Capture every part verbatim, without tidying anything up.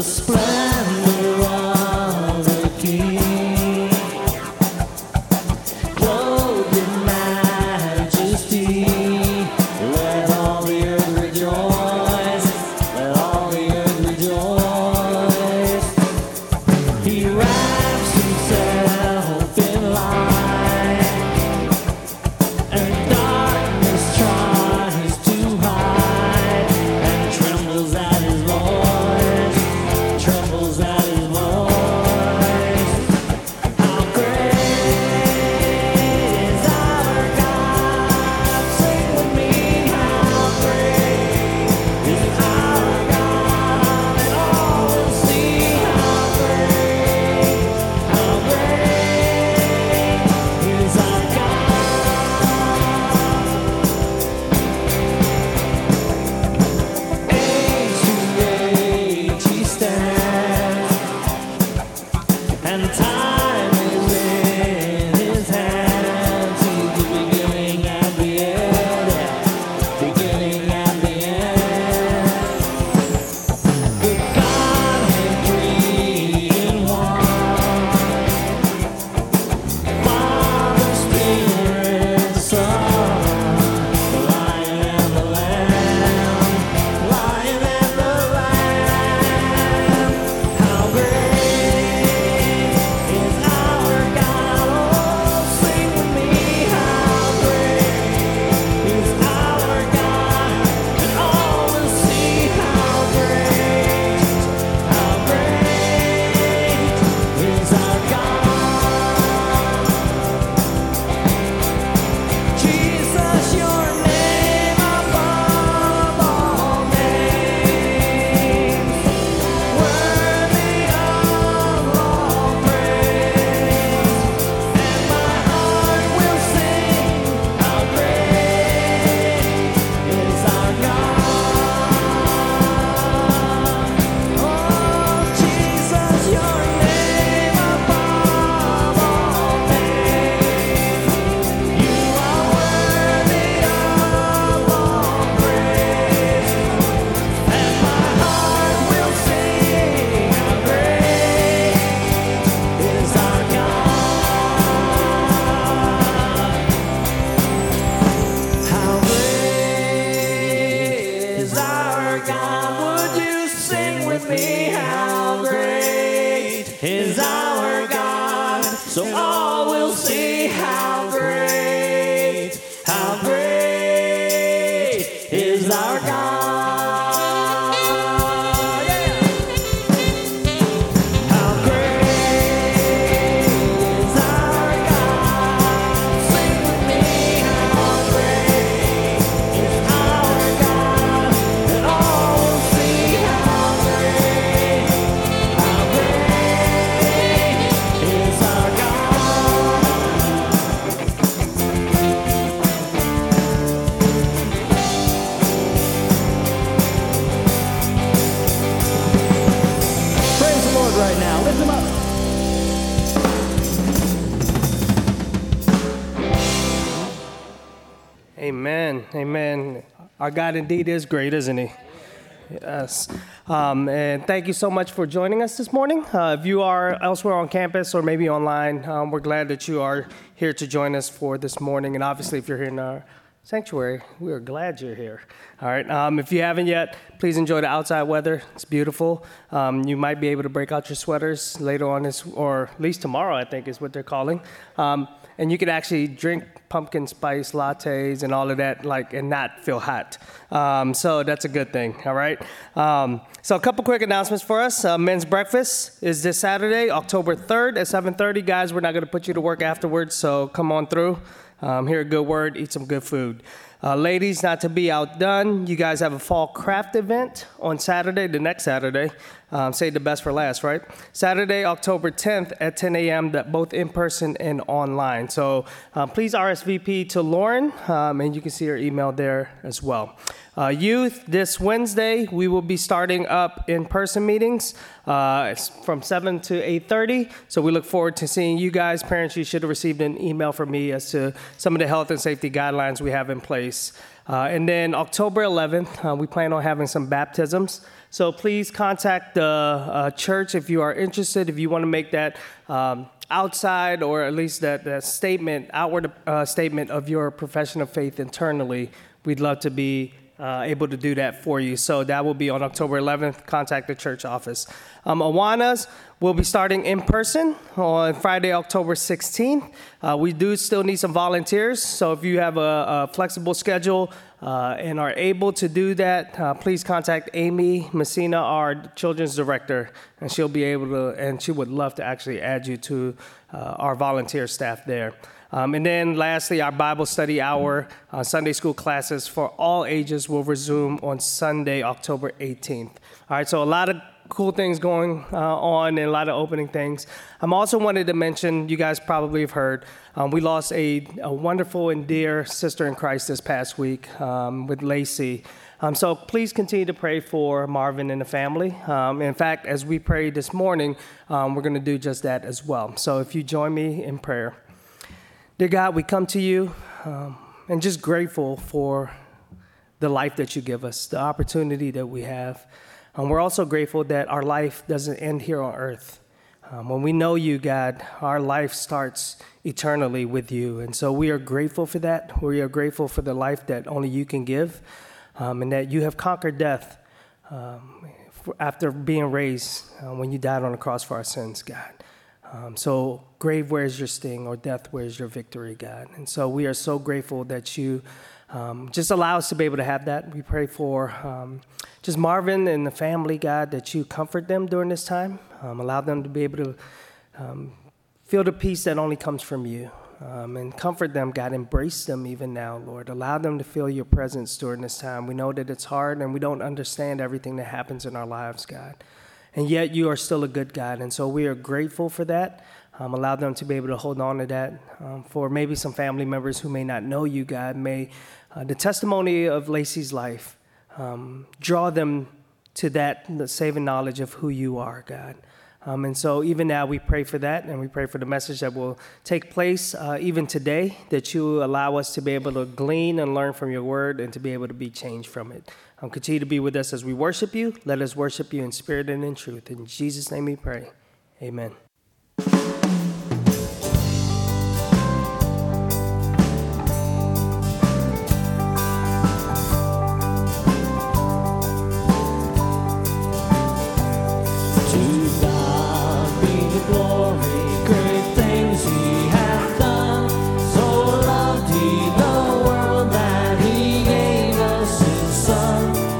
splendor of the King. Clothed in majesty, let all the earth rejoice. Let all the earth rejoice. He wraps himself in light, and darkness tries to hide, and trembles at his voice, trembles at his voice. How great is our God? Sing with me, how great is our God? And all will see how great, how great is our God. Age to age he stands, and time is in his hands. He's the beginning and the end, beginning and the end. The Godhead three in one, Father, Spirit, Son, the Lion and the Lamb, Lion and the Lamb. How great is our God? Oh, sing with me, how great is our God? And all will see how great, how great is our God. Jesus, your name above all names, worthy of all praise. And my heart will sing, how great is our God. Oh, Jesus, your name above all names. You are worthy of all praise, and my heart will sing, how great is our God. How great is our God? Would you sing with me? How great is our God? So all will see how great, how great is our God. Yeah. How great is our God? Sing with me, how great is our God? And all will see how great, how great is our God. Praise the Lord right now. Lift him up. Amen. Amen. Our God indeed is great, isn't he? Yes. Um, and thank you so much for joining us this morning. Uh, if you are elsewhere on campus or maybe online, um, we're glad that you are here to join us for this morning. And obviously, if you're here in our sanctuary, we are glad you're here. All right. Um, if you haven't yet, please enjoy the outside weather. It's beautiful. Um, you might be able to break out your sweaters later on, this, or at least tomorrow, I think is what they're calling. Um, and you could actually drink pumpkin spice lattes and all of that, like, and not feel hot. Um, so that's a good thing. All right. Um, so a couple quick announcements for us. Uh, men's breakfast is this Saturday, October third at seven thirty. Guys, we're not going to put you to work afterwards, so come on through. Um, hear a good word, eat some good food. Uh, ladies, not to be outdone, you guys have a fall craft event on Saturday, the next Saturday. Um, say the best for last, right? Saturday, October tenth at ten a.m., that both in person and online. So uh, please R S S V P to Lauren, um, and you can see her email there as well. Uh, youth, this Wednesday, we will be starting up in-person meetings uh, it's from seven to eight thirty. So we look forward to seeing you guys. Parents, you should have received an email from me as to some of the health and safety guidelines we have in place. Uh, and then October eleventh, uh, we plan on having some baptisms. So please contact the uh, church if you are interested, if you want to make that um, outside or at least that, that statement, outward uh, statement of your profession of faith internally. We'd love to be Uh, able to do that for you. So that will be on October eleventh. Contact the church office. Um, Awanas will be starting in person on Friday, October sixteenth. Uh, we do still need some volunteers. So if you have a, a flexible schedule uh, and are able to do that, uh, please contact Amy Messina, our children's director, and she'll be able to, and she would love to actually add you to uh, our volunteer staff there. Um, and then lastly, our Bible study hour, uh, Sunday school classes for all ages will resume on Sunday, October eighteenth. All right, so a lot of cool things going uh, on and a lot of opening things. I'm also wanted to mention, you guys probably have heard, um, we lost a, a wonderful and dear sister in Christ this past week um, with Lacey. Um, so please continue to pray for Marvin and the family. Um, in fact, as we prayed this morning, um, we're going to do just that as well. So if you join me in prayer. Dear God, we come to you um, and just grateful for the life that you give us, the opportunity that we have. And we're also grateful that our life doesn't end here on earth. Um, when we know you, God, our life starts eternally with you. And so we are grateful for that. We are grateful for the life that only you can give um, and that you have conquered death um, after being raised uh, when you died on the cross for our sins, God. Um, so grave, where's your sting, or death, where's your victory, God? And so we are so grateful that you um, just allow us to be able to have that. We pray for um, just Marvin and the family, God, that you comfort them during this time. Um, allow them to be able to um, feel the peace that only comes from you. Um, and comfort them, God. Embrace them even now, Lord. Allow them to feel your presence during this time. We know that it's hard and we don't understand everything that happens in our lives, God. And yet you are still a good God. And so we are grateful for that. Um, allow them to be able to hold on to that. Um, for maybe some family members who may not know you, God, may uh, the testimony of Lacey's life um, draw them to that the saving knowledge of who you are, God. Um, and so even now we pray for that, and we pray for the message that will take place uh, even today, that you allow us to be able to glean and learn from your word and to be able to be changed from it. Um, continue to be with us as we worship you. Let us worship you in spirit and in truth. In Jesus' name we pray. Amen.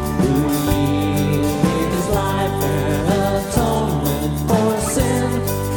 Life and atonement for sin.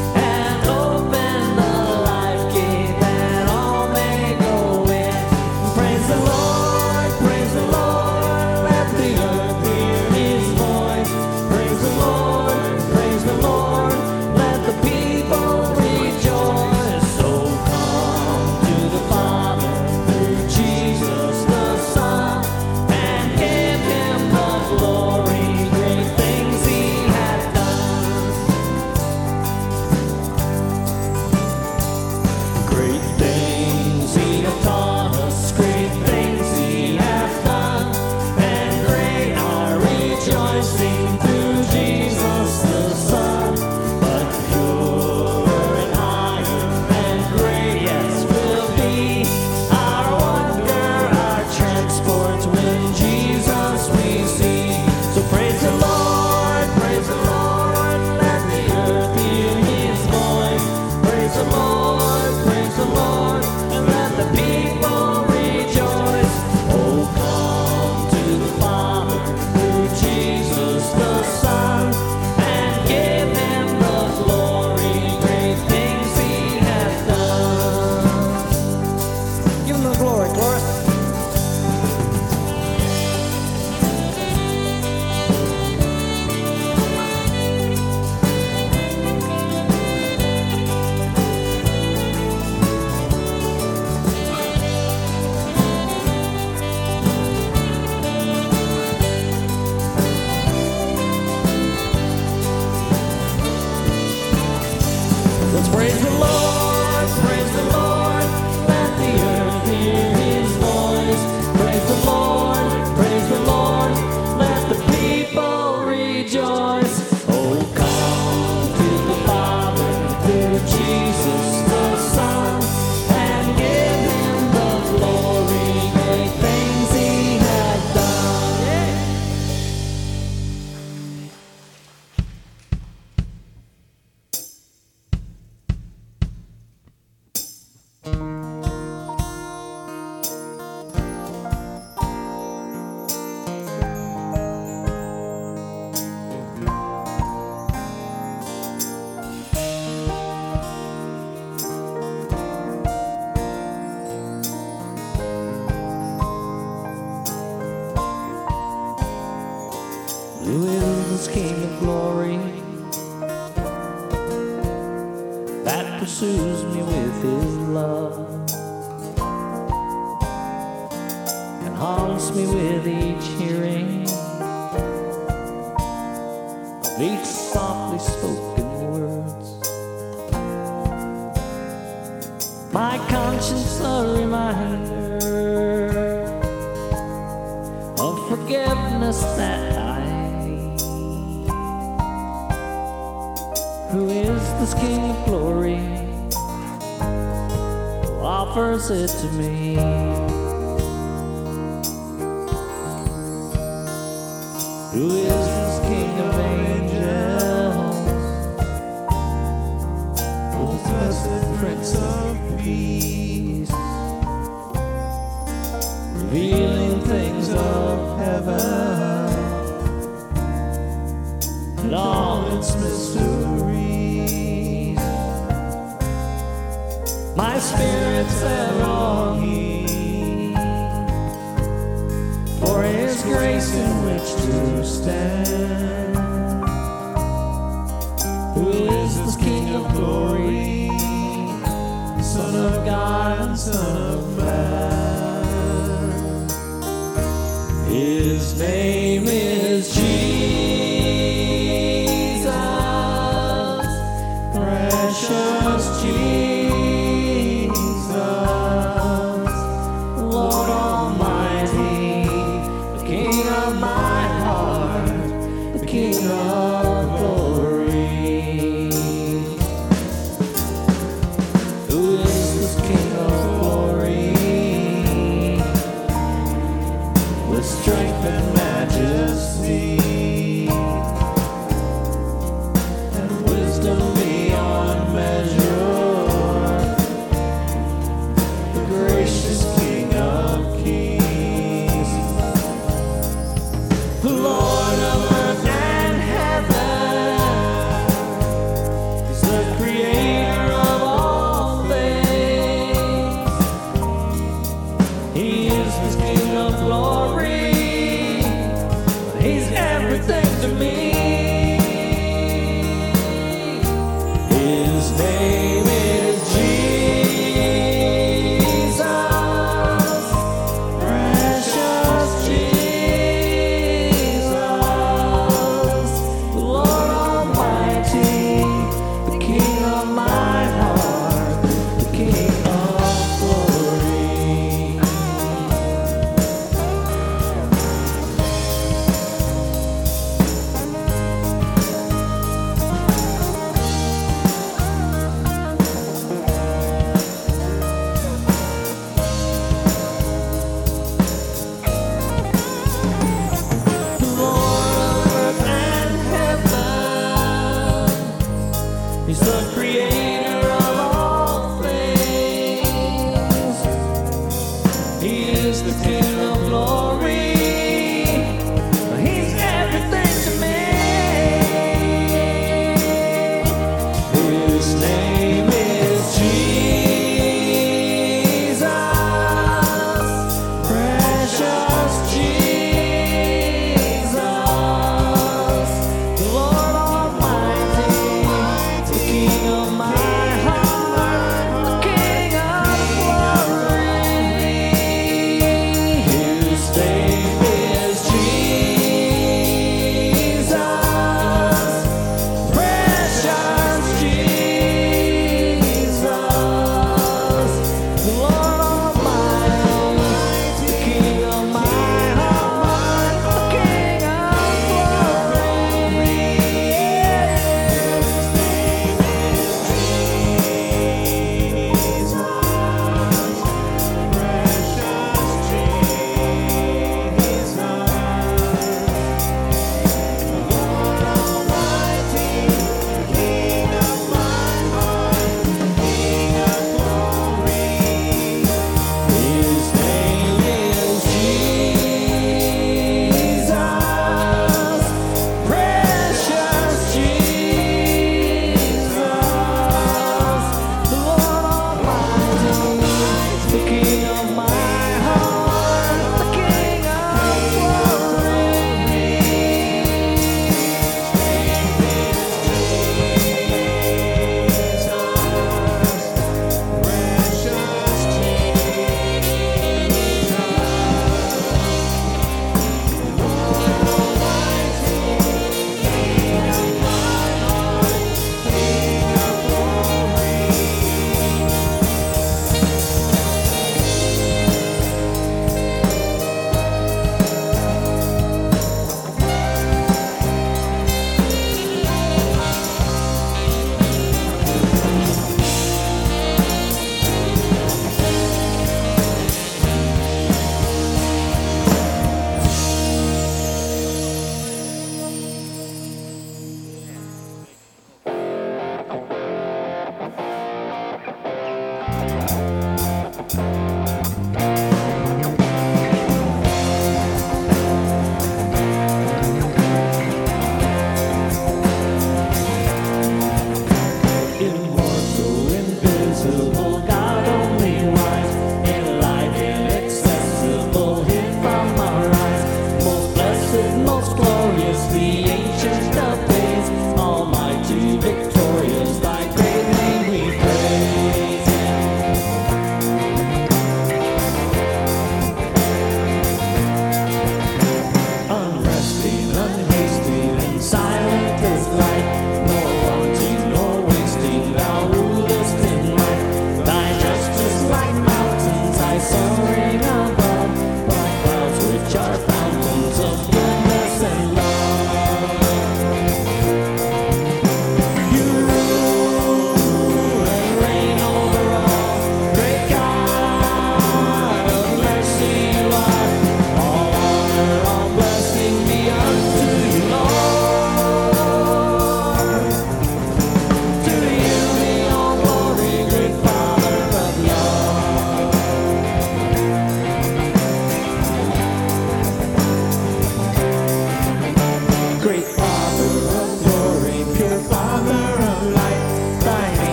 Who is this King of glory that pursues me with his love and haunts me with each hearing of each softly spoken words? My conscience a reminder of forgiveness that who is this King of glory who offers it to me? Who is this King of angels, who's blessed Prince of Peace, revealing things of heaven and all its mysteries? My spirit's ever longing for his grace in which to stand. Who is this King of glory, Son of God and Son of man? His name is Jesus, precious Jesus. King of glory. Who is this King of glory? With strength and majesty and wisdom beyond measure, the gracious King of kings, the Lord of earth and heaven, is the creator of all things. He is the King of glory, but he's everything to me. His name is Jesus, precious Jesus, the Lord Almighty, the King of my heart, the King of glory. The Lord of earth and heaven, he's the creator of all things. He is the King of glory, he's everything to me. His name is Jesus, precious Jesus, the Lord Almighty, the King of my heart, the King of glory.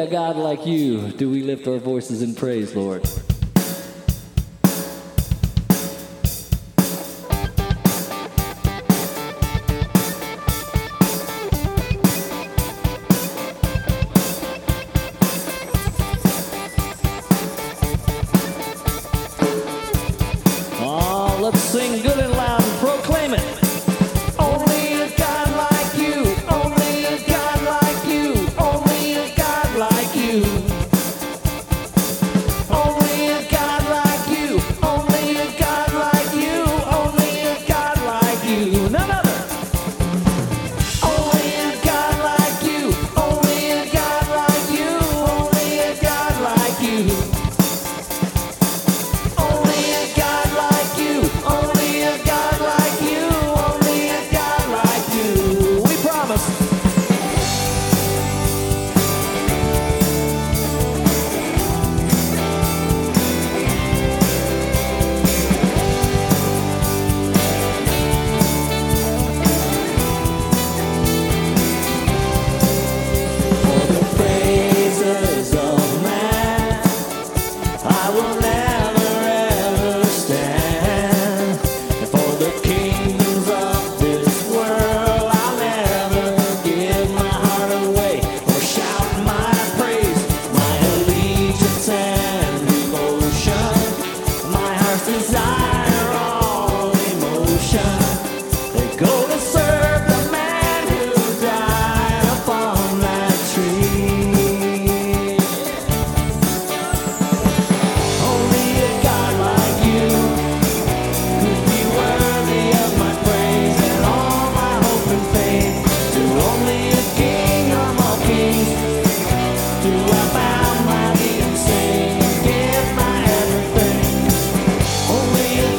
a God like you do we lift our voices in praise, Lord. Oh, let's sing good and loud and proclaim it. Only a God like you, only a God like you, only a God like you. Only a God like you, only a God like you, only a God like you. None other. Only a God like you, only a God like you, only a God like you. Only a God like you, only a God like you, only a God like you. We promise. For the praises of man, I will never ever stand. And for the kingdoms of this world, I'll never give my heart away or shout my praise, my allegiance and devotion, my heart's desire, all emotion. They go to serve the man who died upon that tree. Only a God like you could be worthy of my praise and all my hope and faith. To only a King of all kings do I bow my knee and sing and give my everything. Only a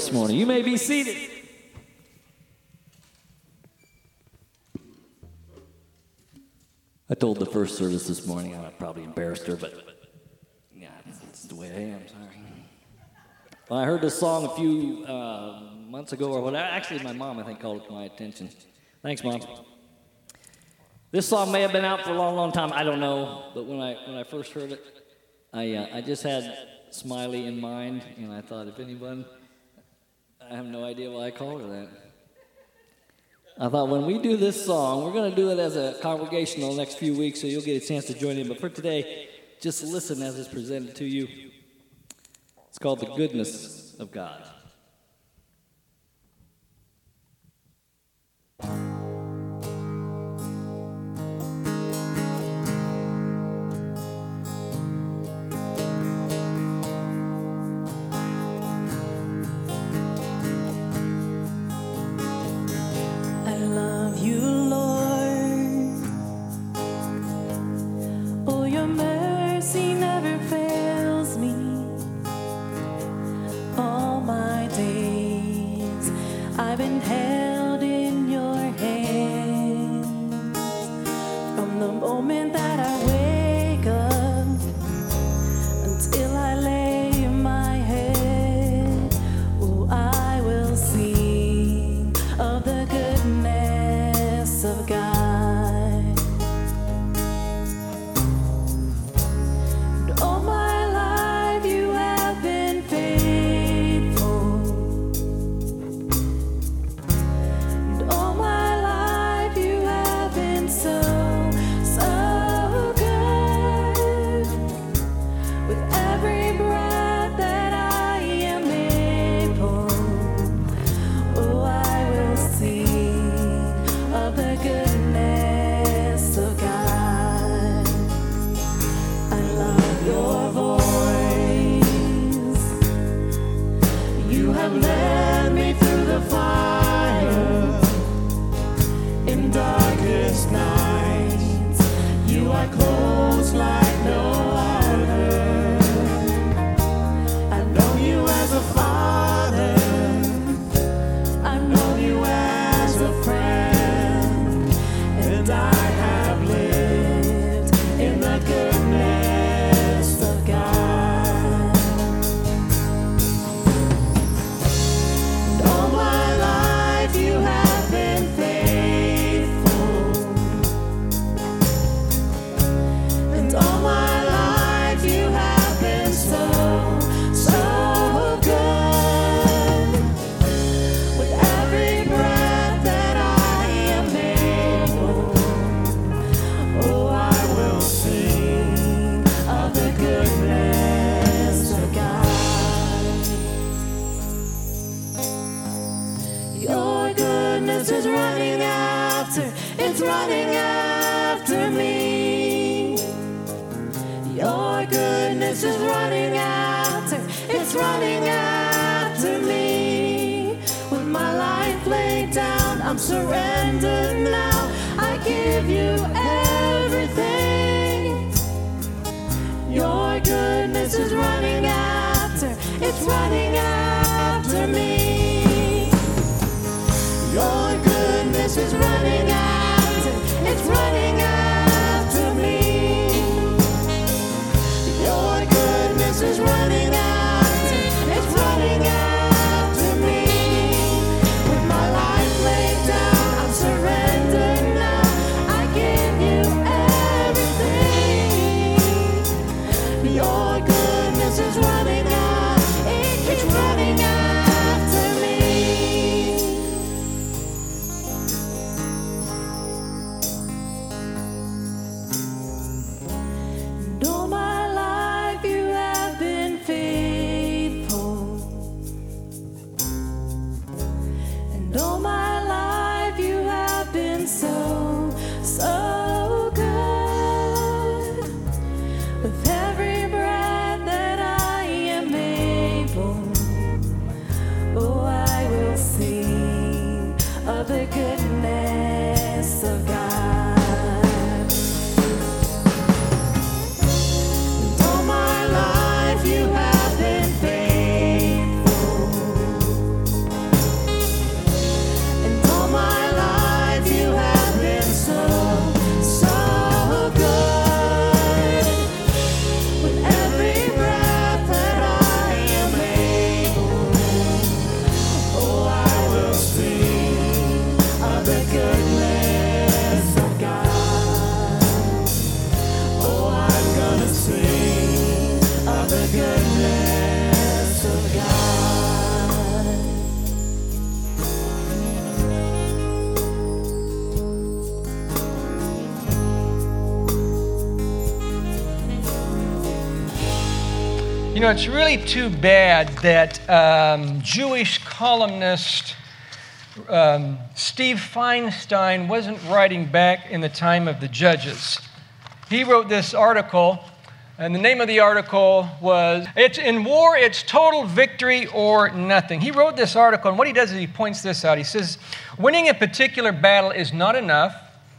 this morning. You may be seated. I told the first service this morning, I probably embarrassed her, but yeah, it's the way I am, sorry. Well, I heard this song a few uh, months ago, or whatever. Actually, my mom, I think, called it to my attention. Thanks, Mom. This song may have been out for a long, long time. I don't know, but when I when I first heard it, I uh, I just had Smiley in mind, and I thought, if anyone, I have no idea why I called her that. I thought when we do this song, we're going to do it as a congregational the next few weeks, so you'll get a chance to join in. But for today, just listen as it's presented to you. It's called The Goodness of God. know, it's really too bad that um, Jewish columnist um, Steve Feinstein wasn't writing back in the time of the Judges. He wrote this article, and the name of the article was, "It's in war, it's total victory or nothing." He wrote this article, and what he does is he points this out. He says, winning a particular battle is not enough.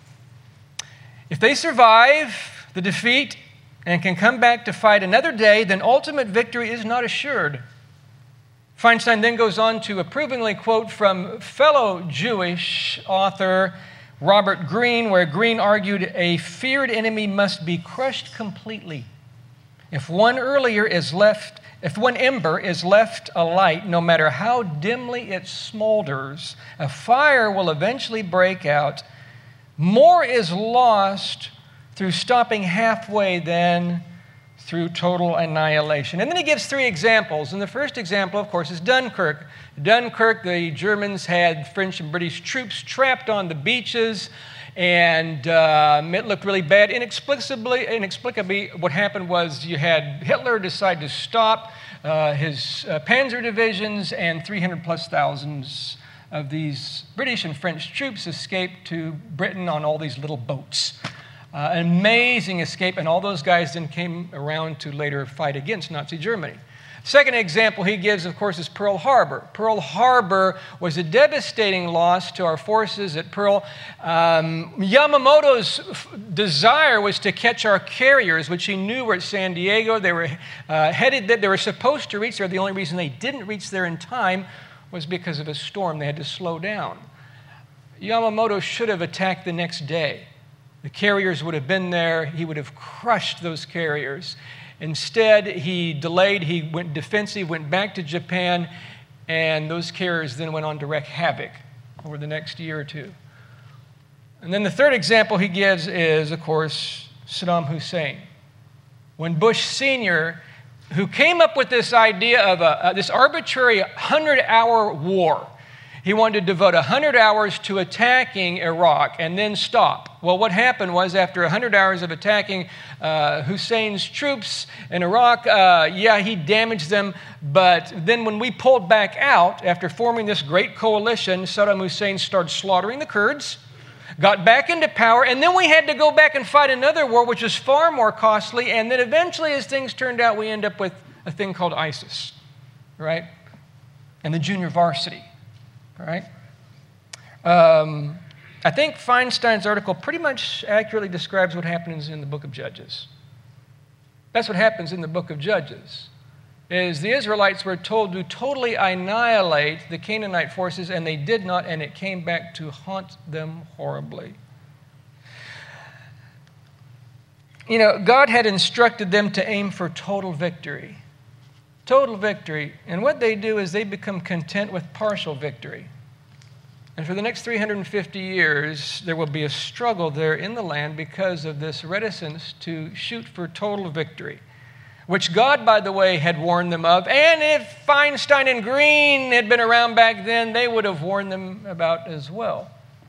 If they survive the defeat and can come back to fight another day, then ultimate victory is not assured. Feinstein then goes on to approvingly quote from fellow Jewish author Robert Greene, where Greene argued a feared enemy must be crushed completely. If one earlier is left, if one ember is left alight, no matter how dimly it smolders, a fire will eventually break out. More is lost through stopping halfway than through total annihilation. And then he gives three examples. And the first example, of course, is Dunkirk. Dunkirk, the Germans had French and British troops trapped on the beaches, and um, it looked really bad. Inexplicably, inexplicably, what happened was you had Hitler decide to stop uh, his uh, panzer divisions, and three hundred plus thousands of these British and French troops escaped to Britain on all these little boats. Uh, an amazing escape, and all those guys then came around to later fight against Nazi Germany. Second example he gives, of course, is Pearl Harbor. Pearl Harbor was a devastating loss to our forces at Pearl. Um, Yamamoto's f- desire was to catch our carriers, which he knew were at San Diego. They were uh, headed, they were supposed to reach there. The only reason they didn't reach there in time was because of a storm. They had to slow down. Yamamoto should have attacked the next day. The carriers would have been there. He would have crushed those carriers. Instead, he delayed. He went defensive, went back to Japan, and those carriers then went on to wreak havoc over the next year or two. And then the third example he gives is, of course, Saddam Hussein. When Bush Senior, who came up with this idea of a, uh, this arbitrary hundred-hour war, he wanted to devote one hundred hours to attacking Iraq and then stop. Well, what happened was after one hundred hours of attacking uh, Hussein's troops in Iraq, uh, yeah, he damaged them. But then when we pulled back out, after forming this great coalition, Saddam Hussein started slaughtering the Kurds, got back into power, and then we had to go back and fight another war, which was far more costly. And then eventually, as things turned out, we end up with a thing called ISIS, right? And the junior varsity. All right. Um, I think Feinstein's article pretty much accurately describes what happens in the book of Judges. That's what happens in the book of Judges, is the Israelites were told to totally annihilate the Canaanite forces, and they did not, and it came back to haunt them horribly. You know, God had instructed them to aim for total victory. Total victory. And what they do is they become content with partial victory. And for the next three hundred fifty years, there will be a struggle there in the land because of this reticence to shoot for total victory, which God, by the way, had warned them of. And if Feinstein and Greene had been around back then, they would have warned them about as well.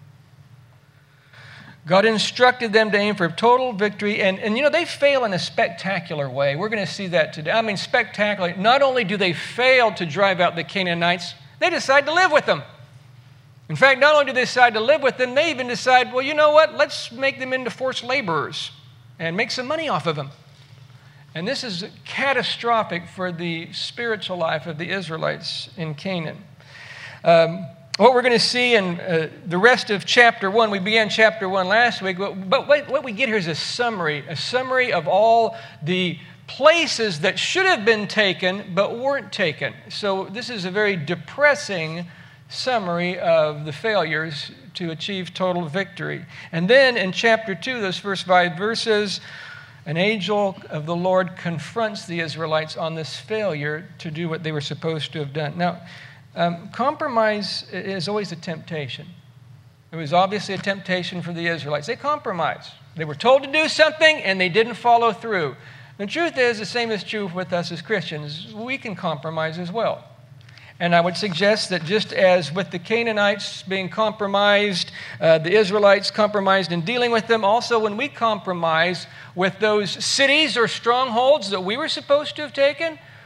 God instructed them to aim for total victory, and, and you know, they fail in a spectacular way. We're going to see that today. I mean, spectacularly. Not only do they fail to drive out the Canaanites, they decide to live with them. In fact, not only do they decide to live with them, they even decide, well, you know what, let's make them into forced laborers and make some money off of them. And this is catastrophic for the spiritual life of the Israelites in Canaan. Um, What we're going to see in uh, the rest of chapter one, we began chapter one last week, but, but what, what we get here is a summary, a summary of all the places that should have been taken but weren't taken. So this is a very depressing summary of the failures to achieve total victory. And then in chapter two, those first five verses, an angel of the Lord confronts the Israelites on this failure to do what they were supposed to have done. Now, Um, compromise is always a temptation. It was obviously a temptation for the Israelites. They compromised. They were told to do something, and they didn't follow through. The truth is, the same is true with us as Christians. We can compromise as well. And I would suggest that just as with the Canaanites being compromised, uh, the Israelites compromised in dealing with them, also when we compromise with those cities or strongholds that we were supposed to have taken,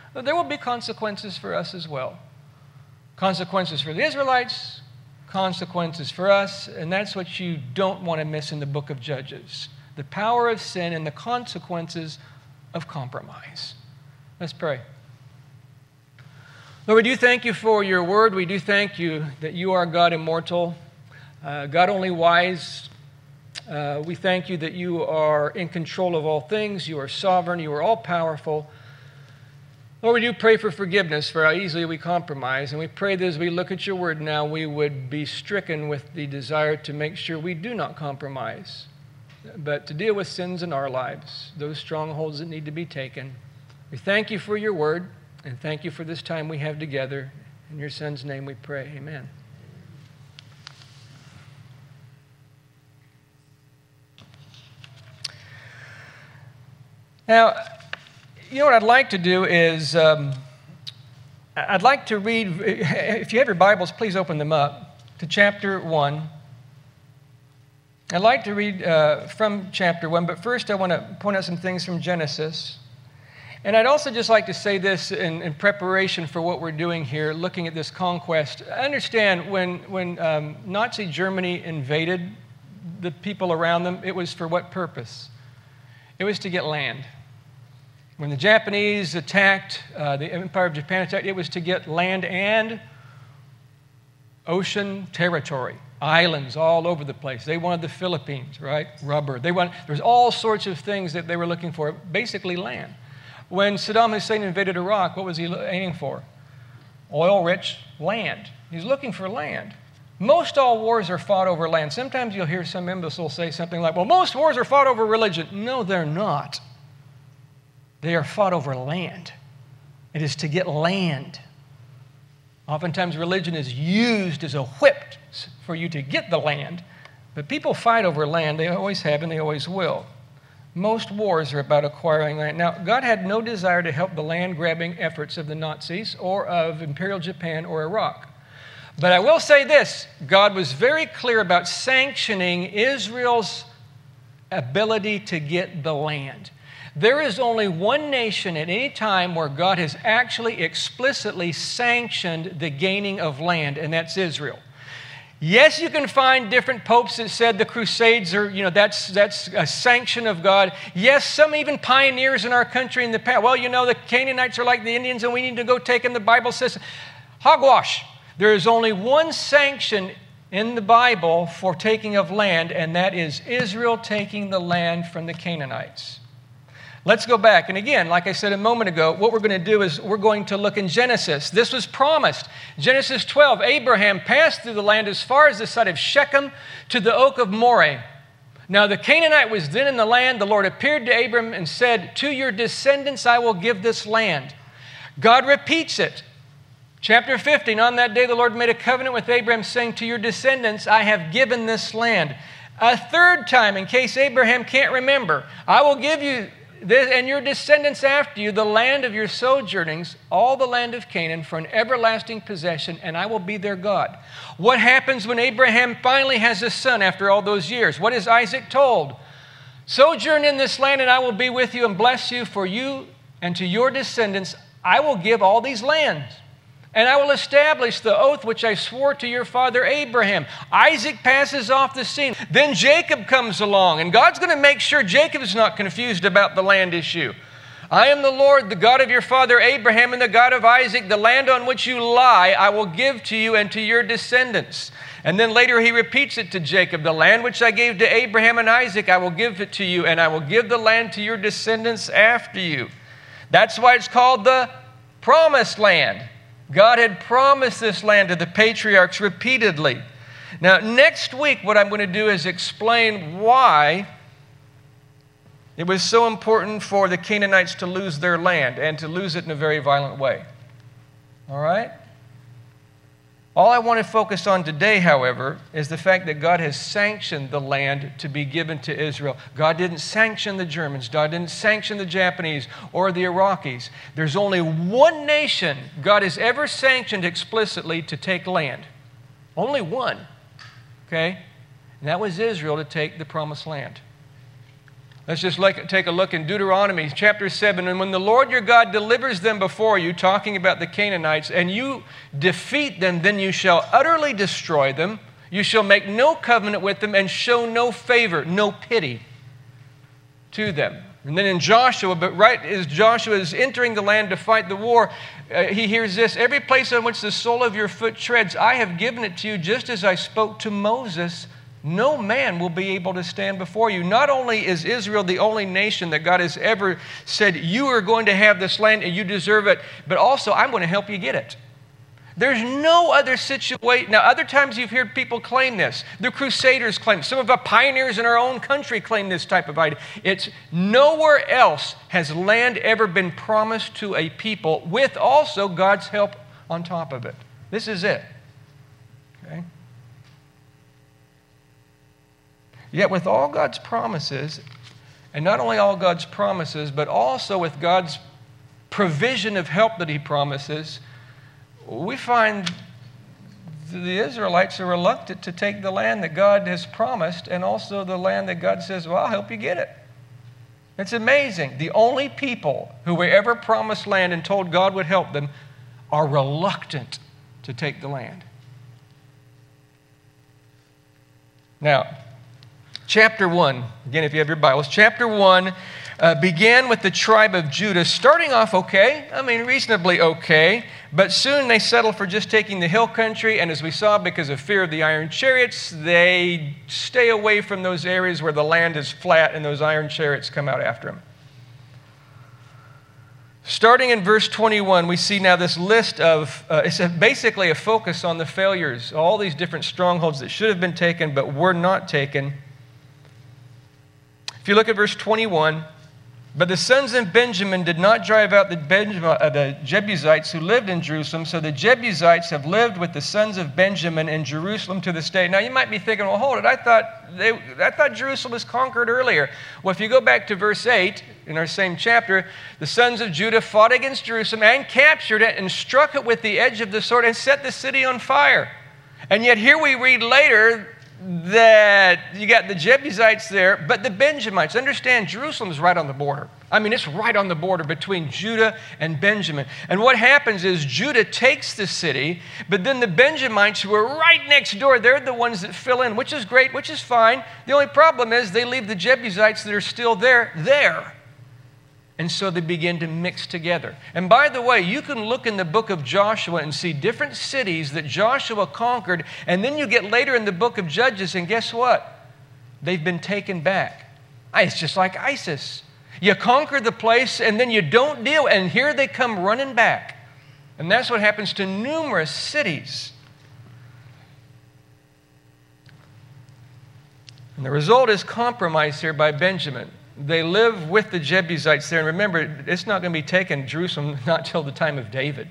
there will be consequences for us as well. Consequences for the Israelites, consequences for us, and that's what you don't want to miss in the book of Judges. The power of sin and the consequences of compromise. Let's pray. Lord, we do thank you for your word. We do thank you that you are God immortal, uh, God only wise. Uh, we thank you that you are in control of all things. You are sovereign. You are all-powerful. Lord, we do pray for forgiveness for how easily we compromise, and we pray that as we look at your word now, we would be stricken with the desire to make sure we do not compromise, but to deal with sins in our lives, those strongholds that need to be taken. We thank you for your word, and thank you for this time we have together. In your Son's name we pray, amen. Now, you know what I'd like to do is, um, I'd like to read, if you have your Bibles, please open them up to chapter one. I'd like to read uh, from chapter one, but first I want to point out some things from Genesis. And I'd also just like to say this in, in preparation for what we're doing here, looking at this conquest. I understand when, when um, Nazi Germany invaded the people around them, it was for what purpose? It was to get land. When the Japanese attacked, uh, the Empire of Japan attacked, it was to get land and ocean territory, islands all over the place. They wanted the Philippines, right? Rubber. They wanted, there's all sorts of things that they were looking for, basically land. When Saddam Hussein invaded Iraq, what was he aiming for? Oil-rich land. He's looking for land. Most all wars are fought over land. Sometimes you'll hear some imbecile say something like, well, most wars are fought over religion. No, they're not. They are fought over land. It is to get land. Oftentimes religion is used as a whip for you to get the land, but people fight over land. They always have and they always will. Most wars are about acquiring land. Now, God had no desire to help the land-grabbing efforts of the Nazis or of Imperial Japan or Iraq. But I will say this, God was very clear about sanctioning Israel's ability to get the land. There is only one nation at any time where God has actually explicitly sanctioned the gaining of land, and that's Israel. Yes, you can find different popes that said the Crusades are, you know, that's, that's a sanction of God. Yes, some even pioneers in our country in the past. Well, you know, the Canaanites are like the Indians and we need to go take them. The Bible says, hogwash. There is only one sanction in the Bible for taking of land, and that is Israel taking the land from the Canaanites. Let's go back. And again, like I said a moment ago, what we're going to do is we're going to look in Genesis. This was promised. Genesis twelve, Abraham passed through the land as far as the site of Shechem to the oak of Moreh. Now the Canaanite was then in the land. The Lord appeared to Abram and said, to your descendants I will give this land. God repeats it. Chapter fifteen, on that day the Lord made a covenant with Abraham, saying, to your descendants I have given this land. A third time, in case Abraham can't remember, I will give you this, and your descendants after you, the land of your sojournings, all the land of Canaan, for an everlasting possession, and I will be their God. What happens when Abraham finally has a son after all those years? What is Isaac told? Sojourn in this land, and I will be with you and bless you. For you and to your descendants, I will give all these lands. And I will establish the oath which I swore to your father Abraham. Isaac passes off the scene. Then Jacob comes along, and God's going to make sure Jacob is not confused about the land issue. I am the Lord, the God of your father Abraham and the God of Isaac. The land on which you lie, I will give to you and to your descendants. And then later he repeats it to Jacob. The land which I gave to Abraham and Isaac, I will give it to you, and I will give the land to your descendants after you. That's why it's called the Promised Land. God had promised this land to the patriarchs repeatedly. Now, next week, what I'm going to do is explain why it was so important for the Canaanites to lose their land and to lose it in a very violent way. All right? All I want to focus on today, however, is the fact that God has sanctioned the land to be given to Israel. God didn't sanction the Germans. God didn't sanction the Japanese or the Iraqis. There's only one nation God has ever sanctioned explicitly to take land. Only one. Okay? And that was Israel to take the promised land. Let's just look, take a look in Deuteronomy chapter seven. And when the Lord your God delivers them before you, talking about the Canaanites, and you defeat them, then you shall utterly destroy them. You shall make no covenant with them and show no favor, no pity to them. And then in Joshua, but right as Joshua is entering the land to fight the war, uh, he hears this: every place on which the sole of your foot treads, I have given it to you, just as I spoke to Moses. No man will be able to stand before you. Not only is Israel the only nation that God has ever said, you are going to have this land and you deserve it, but also I'm going to help you get it. There's no other situation. Now, other times you've heard people claim this. The Crusaders claim. Some of the pioneers in our own country claim this type of idea. It's nowhere else has land ever been promised to a people with also God's help on top of it. This is it. Okay? Yet with all God's promises, and not only all God's promises, but also with God's provision of help that He promises, we find the Israelites are reluctant to take the land that God has promised, and also the land that God says, well, I'll help you get it. It's amazing. The only people who were ever promised land and told God would help them are reluctant to take the land. Now, chapter one, again, if you have your Bibles, chapter one uh, began with the tribe of Judah, starting off okay, I mean, reasonably okay, but soon they settled for just taking the hill country, and as we saw, because of fear of the iron chariots, they stay away from those areas where the land is flat and those iron chariots come out after them. Starting in verse twenty-one, we see now this list of, uh, it's a, basically a focus on the failures, all these different strongholds that should have been taken but were not taken. If you look at verse twenty-one, but the sons of Benjamin did not drive out the, Benjamin, uh, the Jebusites who lived in Jerusalem, so the Jebusites have lived with the sons of Benjamin in Jerusalem to this day. Now you might be thinking, well, hold it, I thought, they, I thought Jerusalem was conquered earlier. Well, if you go back to verse eight in our same chapter, the sons of Judah fought against Jerusalem and captured it and struck it with the edge of the sword and set the city on fire. And yet here we read later that you got the Jebusites there, but the Benjamites. Understand, Jerusalem is right on the border. I mean, it's right on the border between Judah and Benjamin. And what happens is Judah takes the city, but then the Benjamites, who are right next door, they're the ones that fill in, which is great, which is fine. The only problem is they leave the Jebusites that are still there, there. And so they begin to mix together. And by the way, you can look in the book of Joshua and see different cities that Joshua conquered, and then you get later in the book of Judges, and guess what? They've been taken back. It's just like ISIS. You conquer the place, and then you don't deal, and here they come running back. And that's what happens to numerous cities. And the result is compromise here by Benjamin. They live with the Jebusites there. And remember, it's not going to be taken, Jerusalem, not till the time of David.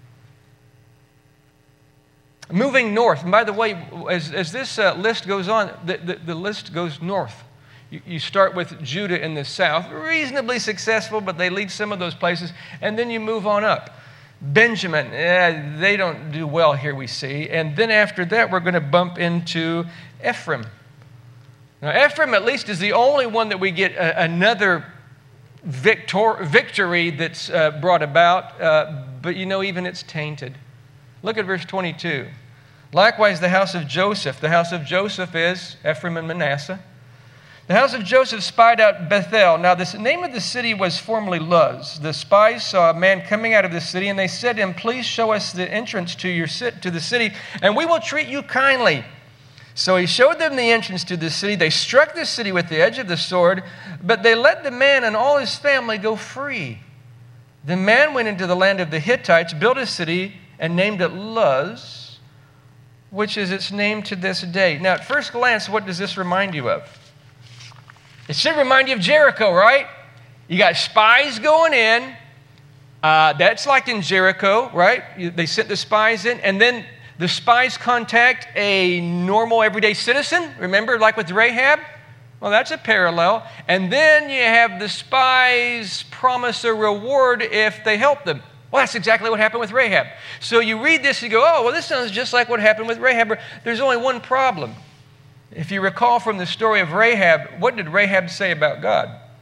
Moving north. And by the way, as, as this uh, list goes on, the, the, the list goes north. You, you start with Judah in the south. Reasonably successful, but they lead some of those places. And then you move on up. Benjamin, eh, they don't do well here, we see. And then after that, we're going to bump into Ephraim. Now, Ephraim, at least, is the only one that we get a, another victor, victory that's uh, brought about, uh, but you know, even it's tainted. Look at verse twenty-two. Likewise, the house of Joseph. The house of Joseph is Ephraim and Manasseh. The house of Joseph spied out Bethel. Now, the name of the city was formerly Luz. The spies saw a man coming out of the city, and they said to him, please show us the entrance to, your sit- to the city, and we will treat you kindly. So he showed them the entrance to the city. They struck the city with the edge of the sword, but they let the man and all his family go free. The man went into the land of the Hittites, built a city, and named it Luz, which is its name to this day. Now, at first glance, what does this remind you of? It should remind you of Jericho, right? You got spies going in. Uh, that's like in Jericho, right? They sent the spies in, and then the spies contact a normal, everyday citizen. Remember, like with Rahab? Well, that's a parallel. And then you have the spies promise a reward if they help them. Well, that's exactly what happened with Rahab. So you read this and you go, oh, well, this sounds just like what happened with Rahab. There's only one problem. If you recall from the story of Rahab, what did Rahab say about God?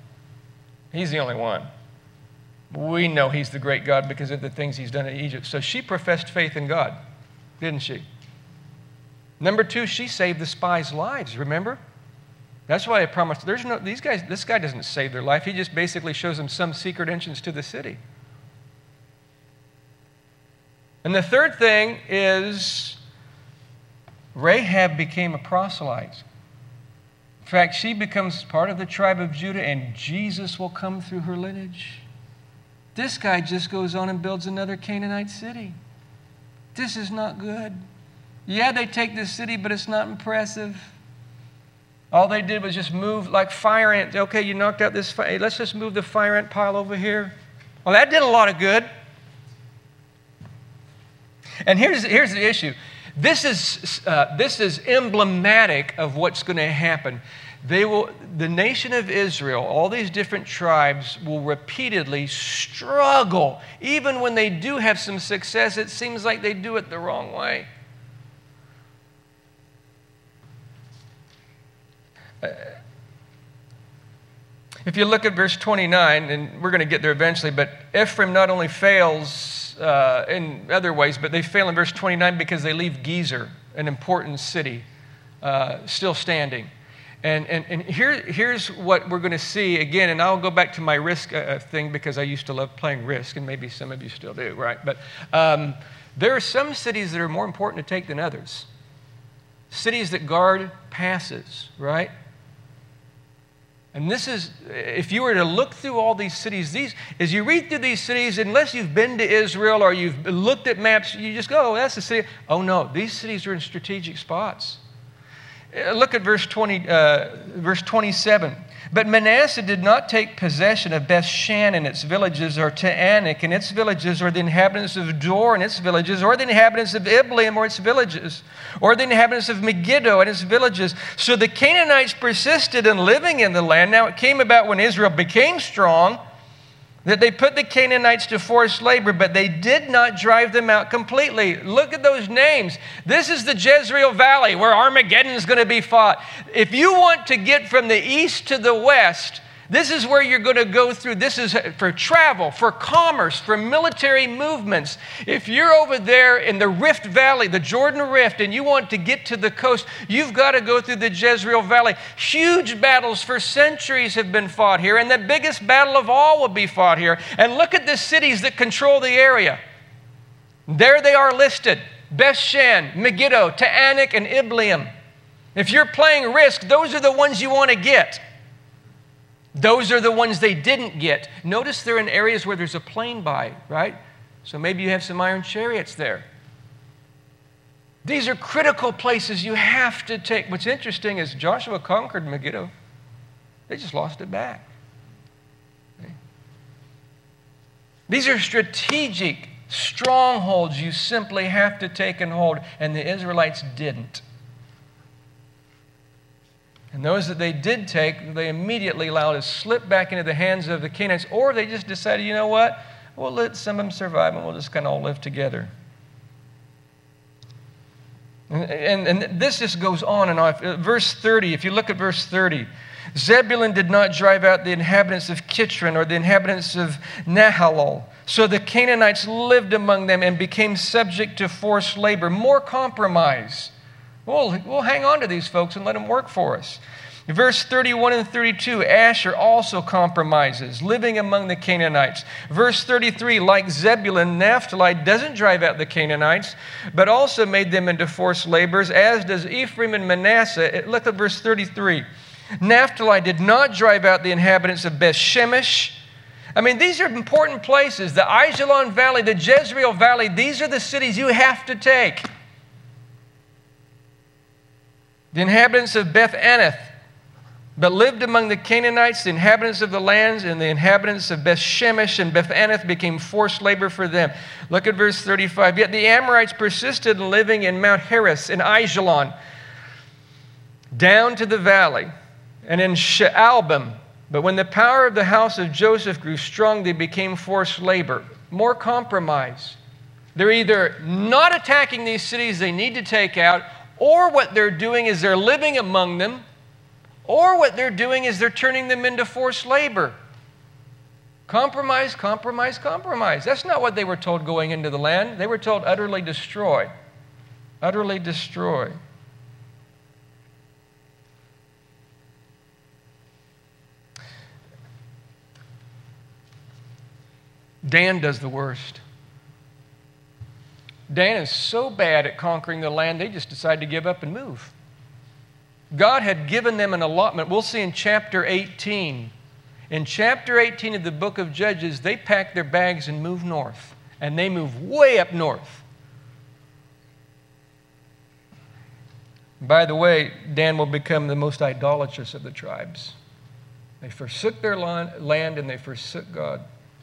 He's the only one. We know he's the great God because of the things he's done in Egypt. So she professed faith in God, didn't she? Number two, she saved the spies' lives, remember? That's why I promised. There's no, these guys, this guy doesn't save their life. He just basically shows them some secret entrance to the city. And the third thing is Rahab became a proselyte. In fact, she becomes part of the tribe of Judah, and Jesus will come through her lineage. This guy just goes on and builds another Canaanite city. This is not good. Yeah, they take this city, but it's not impressive. All they did was just move like fire ants. Okay, you knocked out this fire. Let's just move the fire ant pile over here. Well, that did a lot of good. And here's, here's the issue. This is, uh, this is emblematic of what's going to happen. They will, the nation of Israel, all these different tribes, will repeatedly struggle. Even when they do have some success, it seems like they do it the wrong way. Uh, if you look at verse twenty-nine, and we're going to get there eventually, but Ephraim not only fails uh, in other ways, but they fail in verse twenty-nine because they leave Gezer, an important city, uh, still standing. And, and, and here, here's what we're going to see again, and I'll go back to my Risk uh, thing because I used to love playing Risk, and maybe some of you still do, right? But um, there are some cities that are more important to take than others. Cities that guard passes, right? And this is, if you were to look through all these cities, these, as you read through these cities, unless you've been to Israel or you've looked at maps, you just go, oh, that's the city. Oh, no, these cities are in strategic spots. Look at verse twenty, uh, verse twenty-seven. But Manasseh did not take possession of Bethshan and its villages, or Taanach and its villages, or the inhabitants of Dor and its villages, or the inhabitants of Ibleam or its villages, or the inhabitants of Megiddo and its villages. So the Canaanites persisted in living in the land. Now it came about when Israel became strong that they put the Canaanites to forced labor, but they did not drive them out completely. Look at those names. This is the Jezreel Valley where Armageddon is going to be fought. If you want to get from the east to the west, this is where you're going to go through. This is for travel, for commerce, for military movements. If you're over there in the Rift Valley, the Jordan Rift, and you want to get to the coast, you've got to go through the Jezreel Valley. Huge battles for centuries have been fought here, and the biggest battle of all will be fought here. And look at the cities that control the area. There they are listed: Bethshan, Megiddo, Taanach, and Ibleam. If you're playing Risk, those are the ones you want to get. Those are the ones they didn't get. Notice they're in areas where there's a plain by, right? So maybe you have some iron chariots there. These are critical places you have to take. What's interesting is Joshua conquered Megiddo. They just lost it back. Okay? These are strategic strongholds you simply have to take and hold, and the Israelites didn't. And those that they did take, they immediately allowed to slip back into the hands of the Canaanites, or they just decided, you know what, we'll let some of them survive and we'll just kind of all live together. And, and, and this just goes on and on. Verse thirty, if you look at verse thirty, Zebulun did not drive out the inhabitants of Kitron or the inhabitants of Nahalol. So the Canaanites lived among them and became subject to forced labor. More compromise. We'll, we'll hang on to these folks and let them work for us. Verse thirty-one and thirty-two, Asher also compromises, living among the Canaanites. Verse thirty-three, like Zebulun, Naphtali doesn't drive out the Canaanites, but also made them into forced laborers, as does Ephraim and Manasseh. Look at verse thirty-three. Naphtali did not drive out the inhabitants of Beth-Shemesh. I mean, these are important places. The Ajalon Valley, the Jezreel Valley, these are the cities you have to take. The inhabitants of Beth-Anath, but lived among the Canaanites, the inhabitants of the lands, and the inhabitants of Beth-Shemesh and Beth-Anath became forced labor for them. Look at verse thirty-five. Yet the Amorites persisted in living in Mount Heres, in Ajalon, down to the valley, and in Shaalbim. But when the power of the house of Joseph grew strong, they became forced labor. More compromise. They're either not attacking these cities they need to take out, or what they're doing is they're living among them, or what they're doing is they're turning them into forced labor. Compromise, compromise, compromise. That's not what they were told going into the land. They were told utterly destroy. Utterly destroy. Dan does the worst. Dan is so bad at conquering the land, they just decide to give up and move. God had given them an allotment. We'll see in chapter eighteen. In chapter eighteen of the book of Judges, they pack their bags and move north. And they move way up north. By the way, Dan will become the most idolatrous of the tribes. They forsook their land and they forsook God.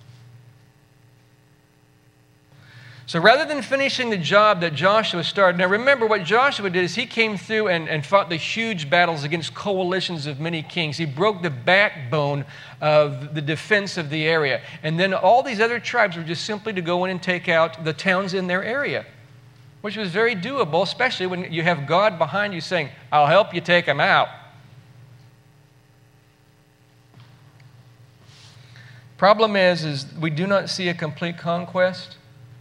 So rather than finishing the job that Joshua started, now remember what Joshua did is he came through and, and fought the huge battles against coalitions of many kings. He broke the backbone of the defense of the area. And then all these other tribes were just simply to go in and take out the towns in their area, which was very doable, especially when you have God behind you saying, I'll help you take them out. Problem is, is we do not see a complete conquest.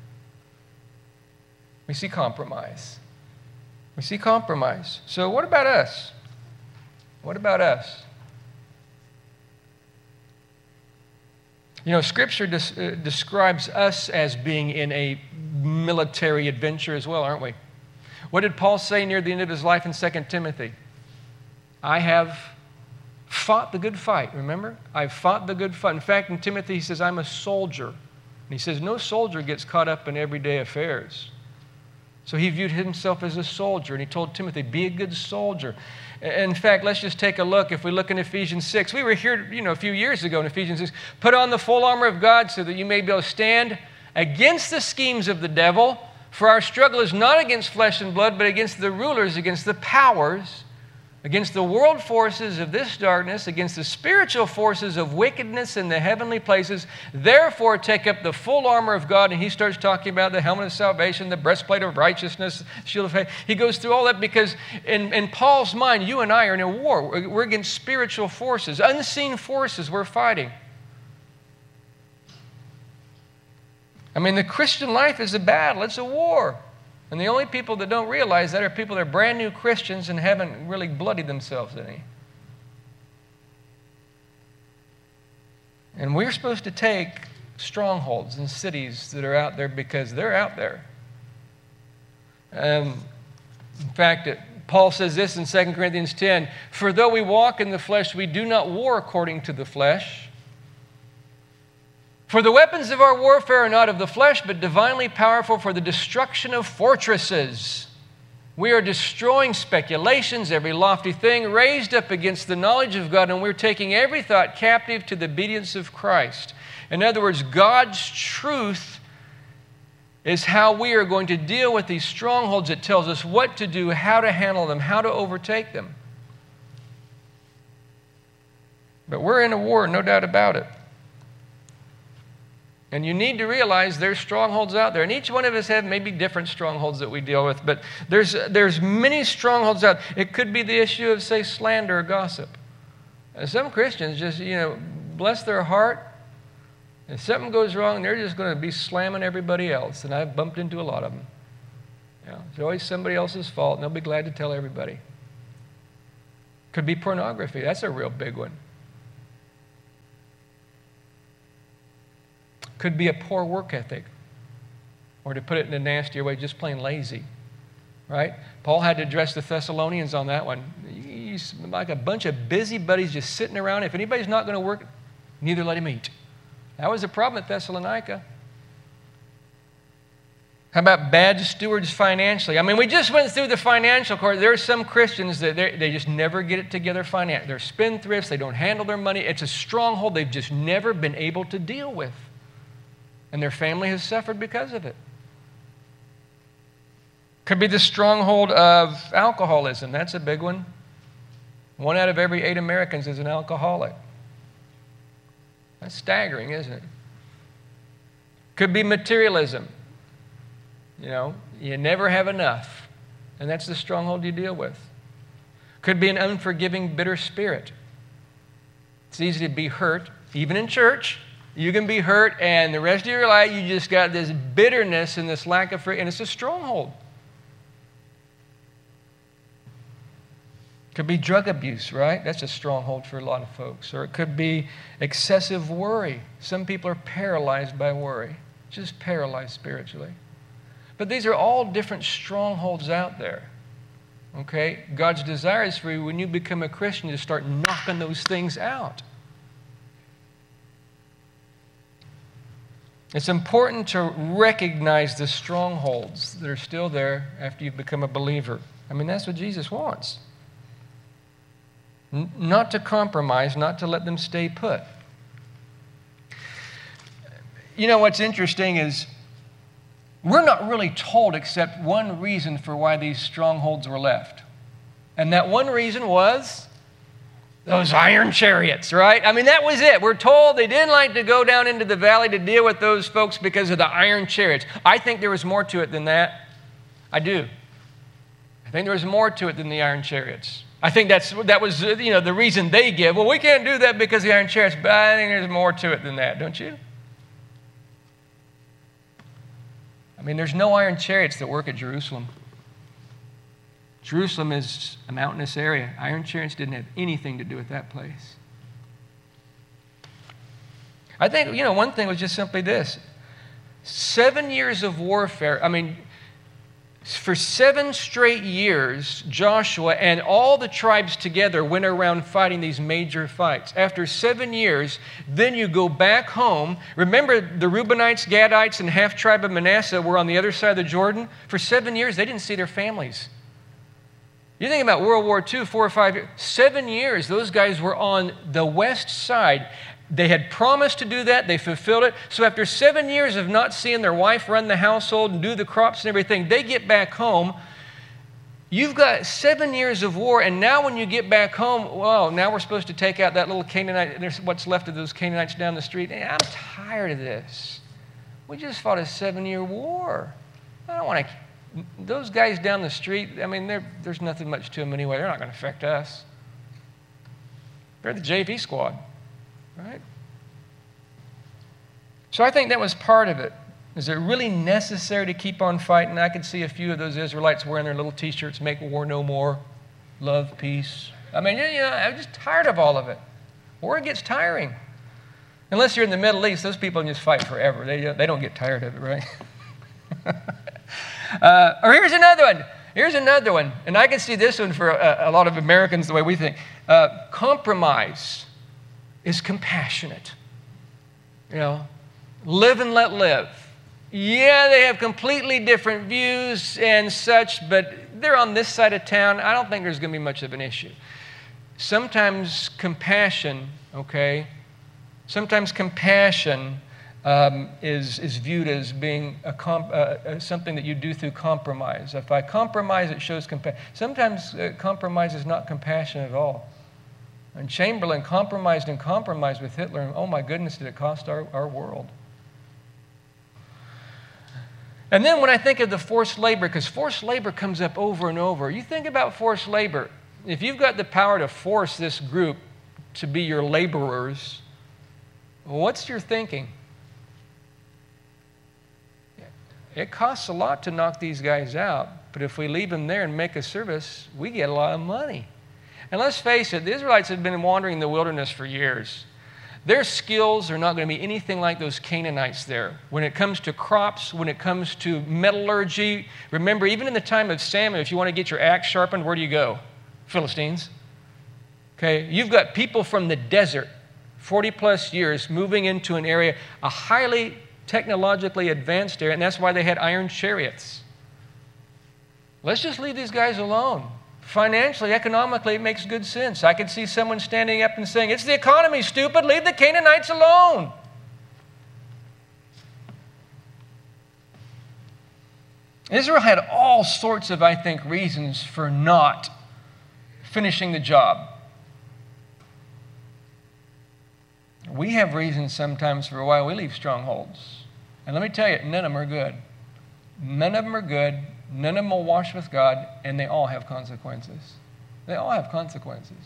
We see compromise. We see compromise. So what about us? What about us? You know, Scripture des- uh, describes us as being in a military adventure as well, aren't we? What did Paul say near the end of his life in Second Timothy? I have fought the good fight, remember? I've fought the good fight. In fact, in Timothy, he says, I'm a soldier. And he says, no soldier gets caught up in everyday affairs. So he viewed himself as a soldier, and he told Timothy, be a good soldier. In fact, let's just take a look. If we look in Ephesians six, we were here you know, a few years ago in Ephesians six, put on the full armor of God so that you may be able to stand against the schemes of the devil, for our struggle is not against flesh and blood, but against the rulers, against the powers, against the world forces of this darkness, against the spiritual forces of wickedness in the heavenly places. Therefore, take up the full armor of God. And he starts talking about the helmet of salvation, the breastplate of righteousness, shield of faith. He goes through all that because in, in Paul's mind, you and I are in a war. We're against spiritual forces, unseen forces we're fighting. I mean, the Christian life is a battle. It's a war. And the only people that don't realize that are people that are brand new Christians and haven't really bloodied themselves any. And we're supposed to take strongholds and cities that are out there because they're out there. Um, in fact, it, Paul says this in Second Corinthians ten, for though we walk in the flesh, we do not war according to the flesh. For the weapons of our warfare are not of the flesh, but divinely powerful for the destruction of fortresses. We are destroying speculations, every lofty thing raised up against the knowledge of God, and we're taking every thought captive to the obedience of Christ. In other words, God's truth is how we are going to deal with these strongholds. It tells us what to do, how to handle them, how to overtake them. But we're in a war, no doubt about it. And you need to realize there's strongholds out there. And each one of us have maybe different strongholds that we deal with. But there's, there's many strongholds out. It could be the issue of, say, slander or gossip. And some Christians just, you know, bless their heart. If something goes wrong, they're just going to be slamming everybody else. And I've bumped into a lot of them. You know, it's always somebody else's fault, and they'll be glad to tell everybody. Could be pornography. That's a real big one. Could be a poor work ethic, or to put it in a nastier way, just plain lazy, right? Paul had to address the Thessalonians on that one. He's like a bunch of busybodies just sitting around. If anybody's not going to work, neither let him eat. That was a problem at Thessalonica. How about bad stewards financially? I mean, we just went through the financial court. There are some Christians that they just never get it together financially. They're spendthrifts. They don't handle their money. It's a stronghold they've just never been able to deal with. And their family has suffered because of it. Could be the stronghold of alcoholism. That's a big one. One out of every eight Americans is an alcoholic. That's staggering, isn't it? Could be materialism. You know, you never have enough. And that's the stronghold you deal with. Could be an unforgiving, bitter spirit. It's easy to be hurt, even in church, You can be hurt, and the rest of your life, you just got this bitterness and this lack of free, and it's a stronghold. Could be drug abuse, right? That's a stronghold for a lot of folks. Or it could be excessive worry. Some people are paralyzed by worry, just paralyzed spiritually. But these are all different strongholds out there. Okay? God's desire is for you, when you become a Christian, to start knocking those things out. It's important to recognize the strongholds that are still there after you've become a believer. I mean, that's what Jesus wants. N- not to compromise, not to let them stay put. You know, what's interesting is we're not really told except one reason for why these strongholds were left. And that one reason was those iron chariots, right? I mean, that was it. We're told they didn't like to go down into the valley to deal with those folks because of the iron chariots. I think there was more to it than that. I do. I think there was more to it than the iron chariots. I think that's that was you know the reason they give. Well, we can't do that because of the iron chariots, but I think there's more to it than that, don't you? I mean, there's no iron chariots that work at Jerusalem. Jerusalem is a mountainous area. Iron chariots didn't have anything to do with that place. I think, you know, one thing was just simply this. Seven years of warfare, I mean, for seven straight years, Joshua and all the tribes together went around fighting these major fights. After seven years, then you go back home. Remember, the Reubenites, Gadites, and half tribe of Manasseh were on the other side of the Jordan. For seven years, they didn't see their families. You think about World War Two, four or five years, seven years, those guys were on the west side. They had promised to do that. They fulfilled it. So after seven years of not seeing their wife run the household and do the crops and everything, they get back home. You've got seven years of war, and now when you get back home, well, now we're supposed to take out that little Canaanite, there's what's left of those Canaanites down the street. Hey, I'm tired of this. We just fought a seven-year war. I don't want to... Those guys down the street, I mean, there's nothing much to them anyway. They're not going to affect us. They're the J V squad, right? So I think that was part of it. Is it really necessary to keep on fighting? I could see a few of those Israelites wearing their little T-shirts, "Make war no more, love, peace." I mean, you know, I'm just tired of all of it. War gets tiring. Unless you're in the Middle East, those people just fight forever. They, they don't get tired of it, right? Uh, or here's another one. Here's another one. And I can see this one for a, a lot of Americans the way we think. Uh, compromise is compassionate. You know, live and let live. Yeah, they have completely different views and such, but they're on this side of town. I don't think there's going to be much of an issue. Sometimes compassion, okay, sometimes compassion Um, is, is viewed as being a comp, uh, something that you do through compromise. If I compromise, it shows compassion. Sometimes uh, compromise is not compassion at all. And Chamberlain compromised and compromised with Hitler, and oh my goodness, did it cost our, our world. And then when I think of the forced labor, because forced labor comes up over and over. You think about forced labor. If you've got the power to force this group to be your laborers, what's your thinking? It costs a lot to knock these guys out, but if we leave them there and make a service, we get a lot of money. And let's face it, the Israelites have been wandering in the wilderness for years. Their skills are not going to be anything like those Canaanites there. When it comes to crops, when it comes to metallurgy, remember, even in the time of Samuel, if you want to get your axe sharpened, where do you go? Philistines. Okay, you've got people from the desert, forty plus years, moving into an area, a highly technologically advanced area, and that's why they had iron chariots. Let's just leave these guys alone. Financially, economically, it makes good sense. I could see someone standing up and saying, "It's the economy, stupid. Leave the Canaanites alone." Israel had all sorts of, I think, reasons for not finishing the job. We have reasons sometimes for why we leave strongholds. And let me tell you, none of them are good. None of them are good. None of them will wash with God, and they all have consequences. They all have consequences.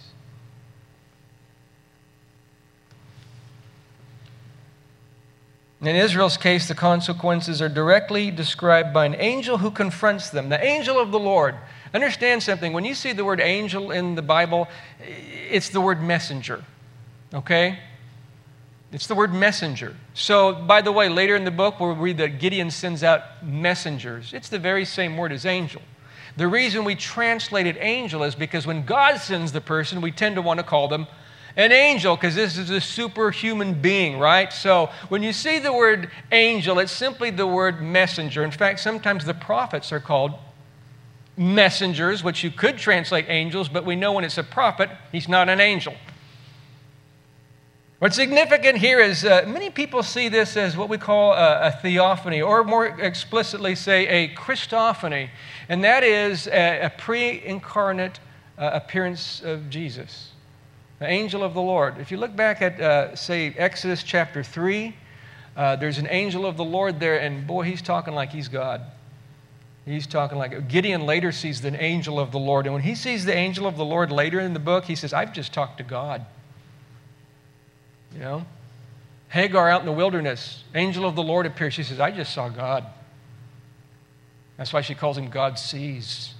In Israel's case, the consequences are directly described by an angel who confronts them, the angel of the Lord. Understand something. When you see the word angel in the Bible, it's the word messenger, okay? It's the word messenger. So, by the way, later in the book, we'll read that Gideon sends out messengers. It's the very same word as angel. The reason we translated angel is because when God sends the person, we tend to want to call them an angel, because this is a superhuman being, right? So when you see the word angel, it's simply the word messenger. In fact, sometimes the prophets are called messengers, which you could translate angels, but we know when it's a prophet, he's not an angel. What's significant here is uh, many people see this as what we call a, a theophany, or more explicitly say a Christophany, and that is a, a pre-incarnate uh, appearance of Jesus. The angel of the Lord. If you look back at, uh, say, Exodus chapter three, uh, there's an angel of the Lord there, and boy, he's talking like he's God. He's talking like, Gideon later sees the angel of the Lord, and when he sees the angel of the Lord later in the book, he says, I've just talked to God. You know? Hagar out in the wilderness, angel of the Lord appears. She says, I just saw God. That's why she calls him God sees.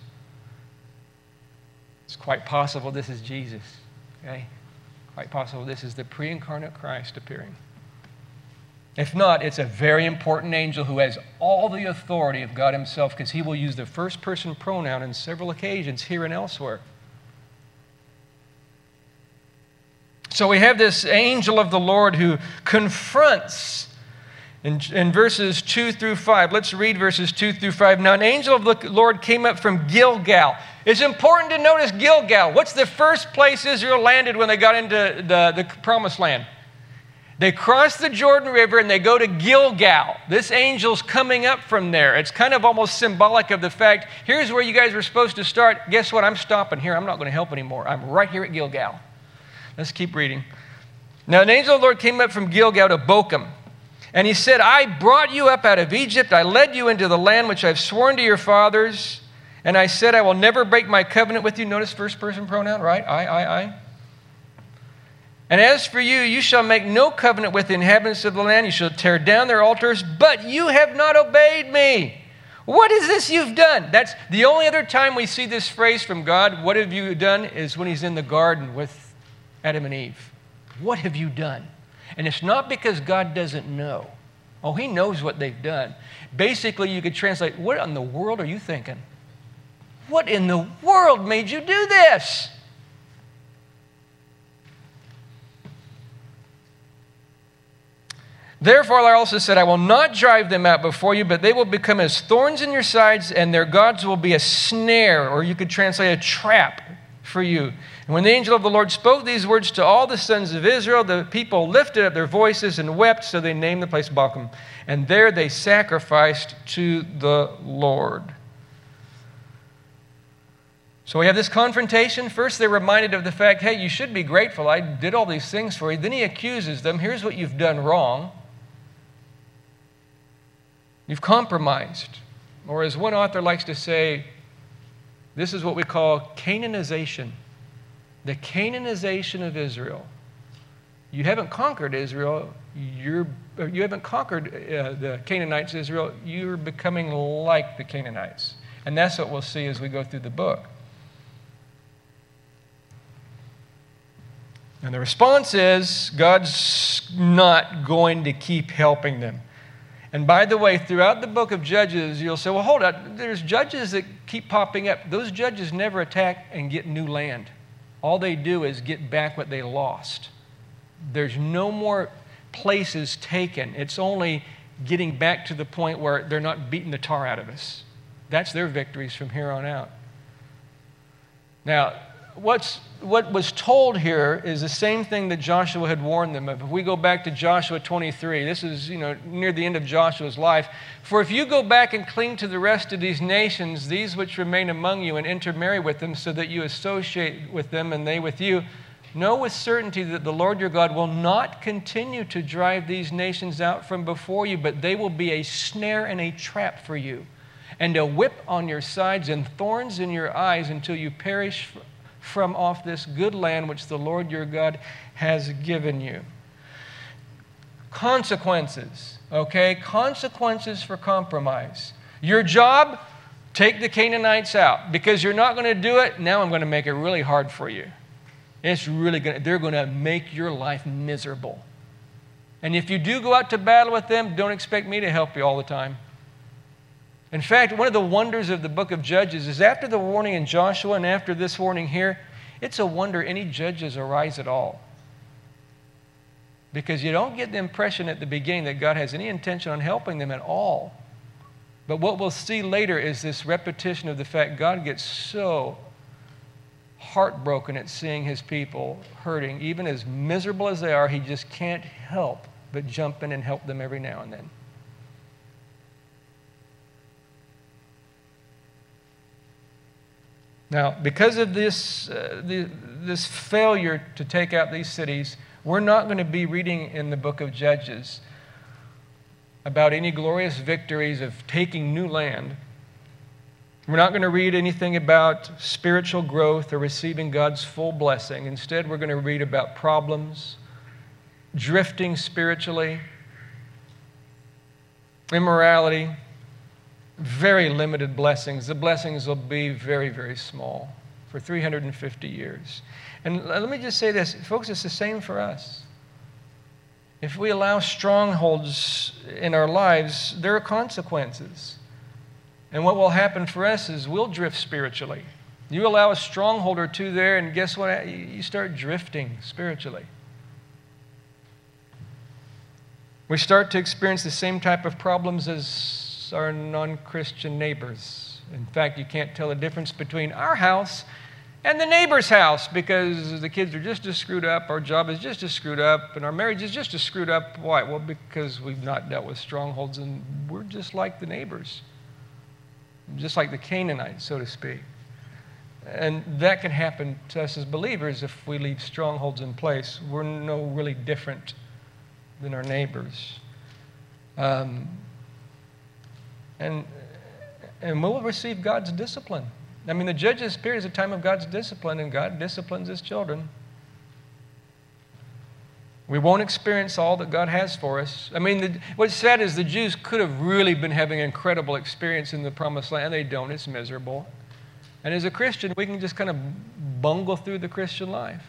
It's quite possible this is Jesus. Okay? Quite possible this is the pre-incarnate Christ appearing. If not, it's a very important angel who has all the authority of God himself, because he will use the first person pronoun in several occasions here and elsewhere. So we have this angel of the Lord who confronts in, in verses two through five. Let's read verses two through five. Now an angel of the Lord came up from Gilgal. It's important to notice Gilgal. What's the first place Israel landed when they got into the, the promised land? They cross the Jordan River and they go to Gilgal. This angel's coming up from there. It's kind of almost symbolic of the fact, here's where you guys were supposed to start. Guess what? I'm stopping here. I'm not going to help anymore. I'm right here at Gilgal. Let's keep reading. Now an angel of the Lord came up from Gilgal to Bochum. And he said, I brought you up out of Egypt. I led you into the land which I've sworn to your fathers. And I said, I will never break my covenant with you. Notice first person pronoun, right? I, I, I. And as for you, you shall make no covenant with the inhabitants of the land. You shall tear down their altars, but you have not obeyed me. What is this you've done? That's the only other time we see this phrase from God, what have you done, is when he's in the garden with Adam and Eve. What have you done? And it's not because God doesn't know. Oh, he knows what they've done. Basically, you could translate, what in the world are you thinking? What in the world made you do this? Therefore, I also said, I will not drive them out before you, but they will become as thorns in your sides, and their gods will be a snare, or you could translate a trap for you. And when the angel of the Lord spoke these words to all the sons of Israel, the people lifted up their voices and wept, so they named the place Bochum. And there they sacrificed to the Lord. So we have this confrontation. First, they're reminded of the fact, hey, you should be grateful. I did all these things for you. Then he accuses them. Here's what you've done wrong. You've compromised. Or as one author likes to say, this is what we call Canaanization. The Canaanization of Israel. You haven't conquered Israel. You're, you haven't conquered uh, the Canaanites, Israel. You're becoming like the Canaanites. And that's what we'll see as we go through the book. And the response is, God's not going to keep helping them. And by the way, throughout the book of Judges, you'll say, well, hold on, there's judges that keep popping up. Those judges never attack and get new land. All they do is get back what they lost. There's no more places taken. It's only getting back to the point where they're not beating the tar out of us. That's their victories from here on out. Now, what's what was told here is the same thing that Joshua had warned them of. If we go back to Joshua twenty-three, this is, you know, near the end of Joshua's life. For if you go back and cling to the rest of these nations, these which remain among you, and intermarry with them, so that you associate with them and they with you, know with certainty that the Lord your God will not continue to drive these nations out from before you, but they will be a snare and a trap for you, and a whip on your sides and thorns in your eyes until you perish from off this good land which the Lord your God has given you. Consequences, okay? Consequences for compromise. Your job, take the Canaanites out. Because you're not going to do it, now I'm going to make it really hard for you. It's really going to, they're going to make your life miserable. And if you do go out to battle with them, don't expect me to help you all the time. In fact, one of the wonders of the book of Judges is after the warning in Joshua and after this warning here, it's a wonder any judges arise at all. Because you don't get the impression at the beginning that God has any intention on helping them at all. But what we'll see later is this repetition of the fact God gets so heartbroken at seeing his people hurting. Even as miserable as they are, he just can't help but jump in and help them every now and then. Now, because of this, uh, the, this failure to take out these cities, we're not going to be reading in the book of Judges about any glorious victories of taking new land. We're not going to read anything about spiritual growth or receiving God's full blessing. Instead, we're going to read about problems, drifting spiritually, immorality, very limited blessings. The blessings will be very, very small for three hundred fifty years. And let me just say this, folks, it's the same for us. If we allow strongholds in our lives, there are consequences. And what will happen for us is we'll drift spiritually. You allow a stronghold or two there, and guess what? You start drifting spiritually. We start to experience the same type of problems as our non-Christian neighbors. In fact, you can't tell the difference between our house and the neighbor's house because the kids are just as screwed up, our job is just as screwed up, and our marriage is just as screwed up. Why? Well, because we've not dealt with strongholds, and we're just like the neighbors, just like the Canaanites, so to speak. And that can happen to us as believers if we leave strongholds in place. We're no really different than our neighbors. Um, and, and we'll receive God's discipline. I mean, the Judges period is a time of God's discipline, and God disciplines his children. We won't experience all that God has for us. I mean, the, what's sad is the Jews could have really been having an incredible experience in the Promised Land, and they don't. It's miserable. And as a Christian, we can just kind of bungle through the Christian life.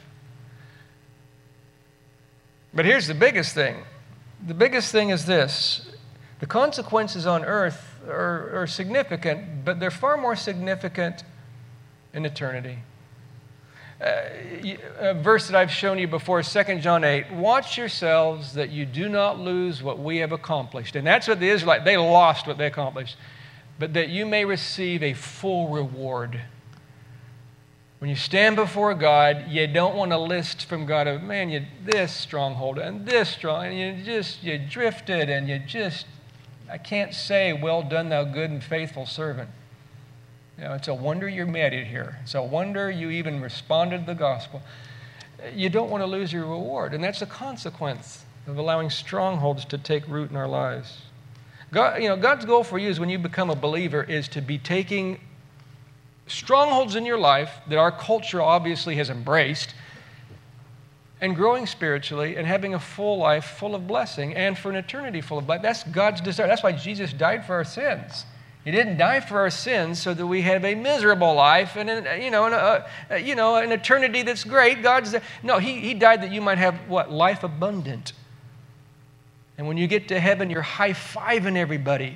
But here's the biggest thing. The biggest thing is this. The consequences on earth are, are significant, but they're far more significant in eternity. Uh, a verse that I've shown you before, Second John eight, watch yourselves that you do not lose what we have accomplished. And that's what the Israelites, they lost what they accomplished, but that you may receive a full reward. When you stand before God, you don't want to list from God of, man, you this stronghold and this strong, and you just, you drifted and you just, I can't say, well done, thou good and faithful servant. You know, it's a wonder you made it here. It's a wonder you even responded to the gospel. You don't want to lose your reward, and that's a consequence of allowing strongholds to take root in our lives. God, you know, God's goal for you is when you become a believer is to be taking strongholds in your life that our culture obviously has embraced and growing spiritually and having a full life full of blessing and for an eternity full of blessing. That's God's desire. That's why Jesus died for our sins. He didn't die for our sins so that we have a miserable life and an, you know, an, uh, you know, an eternity that's great. God's no, he, he died that you might have what? Life abundant. And when you get to heaven, you're high-fiving everybody.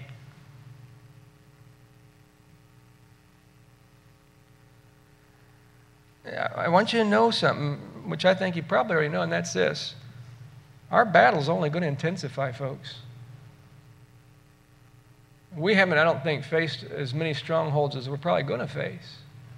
I want you to know something, which I think you probably already know, and that's this. Our battle's only going to intensify, folks. We haven't, I don't think, faced as many strongholds as we're probably going to face.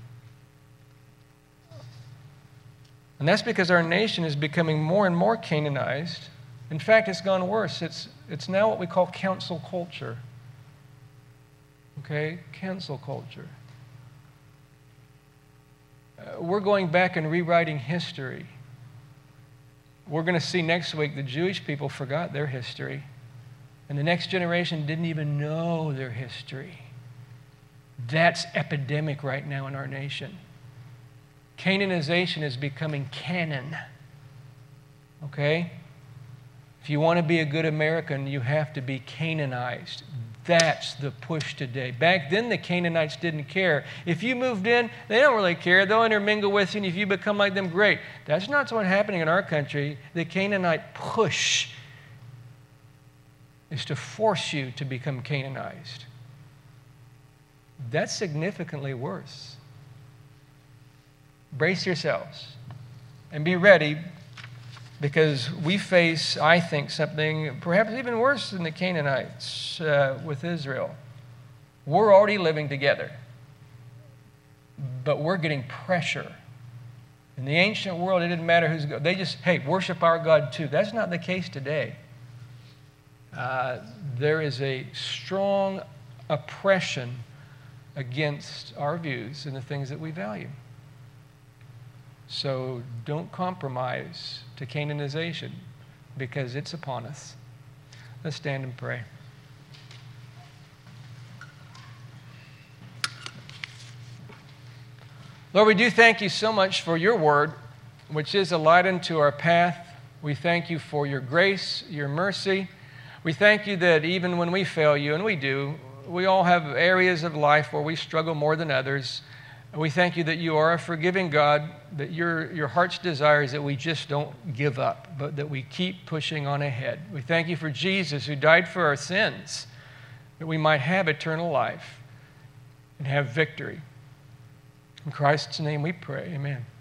And that's because our nation is becoming more and more Canaanized. In fact, it's gone worse. It's, it's now what we call cancel culture. Okay? Cancel culture. Uh, we're going back and rewriting history. We're going to see next week the Jewish people forgot their history. And the next generation didn't even know their history. That's epidemic right now in our nation. Canaanization is becoming canon. Okay? If you want to be a good American, you have to be Canaanized. That's the push today. Back then, the Canaanites didn't care. If you moved in, they don't really care. They'll intermingle with you, and if you become like them, great. That's not what's happening in our country. The Canaanite push is to force you to become Canaanized. That's significantly worse. Brace yourselves and be ready, because we face, I think, something perhaps even worse than the Canaanites uh, with Israel. We're already living together, but we're getting pressure. In the ancient world, it didn't matter who's God. They just, hey, worship our God too. That's not the case today. Uh, there is a strong oppression against our views and the things that we value. So don't compromise to Canaanization, because it's upon us. Let's stand and pray. Lord, we do thank you so much for your word, which is a light unto our path. We thank you for your grace, your mercy. We thank you that even when we fail you, and we do, we all have areas of life where we struggle more than others. We thank you that you are a forgiving God, that your, your heart's desire is that we just don't give up, but that we keep pushing on ahead. We thank you for Jesus, who died for our sins, that we might have eternal life and have victory. In Christ's name we pray, amen.